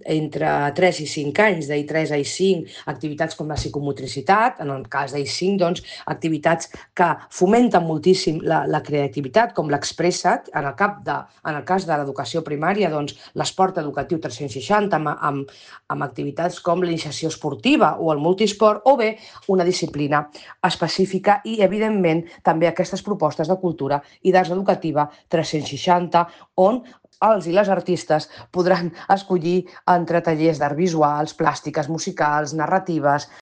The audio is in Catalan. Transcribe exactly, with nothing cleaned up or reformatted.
entre tres i cinc anys, d'I tres a I cinc, activitats com la psicomotricitat, en el cas d'I cinc, doncs, activitats que fomenten moltíssim la, la creativitat, com l'Expressa't, en, el cap de, en el cas de l'educació primària, doncs, l'esport educatiu tres-cents seixanta, amb, amb, amb activitats com l'iniciació esportiva o el multisport, o bé una disciplina específica i, evidentment, també aquestes propostes de cultura i d'arts educativa tres-cents seixanta, on els i les artistes podran escollir entre tallers d'art visuals, plàstiques, musicals, narratives,